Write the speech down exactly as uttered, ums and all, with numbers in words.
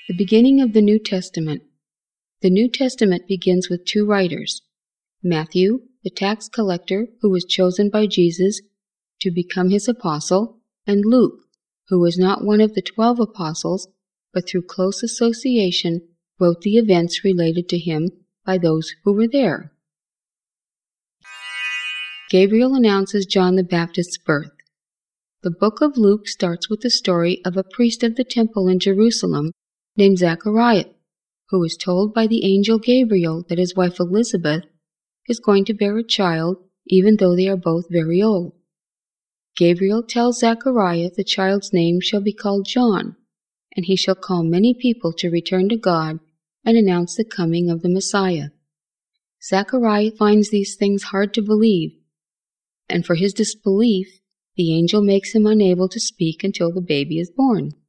The beginning of the New Testament. The New Testament begins with two writers, Matthew, the tax collector who was chosen by Jesus to become his apostle, and Luke, who was not one of the twelve apostles, but through close association wrote the events related to him by those who were there. Gabriel announces John the Baptist's birth. The book of Luke starts with the story of a priest of the temple in Jerusalem named Zachariah, who is told by the angel Gabriel that his wife Elizabeth is going to bear a child even though they are both very old. Gabriel tells Zachariah the child's name shall be called John, and he shall call many people to return to God and announce the coming of the Messiah. Zachariah finds these things hard to believe, and for his disbelief, the angel makes him unable to speak until the baby is born.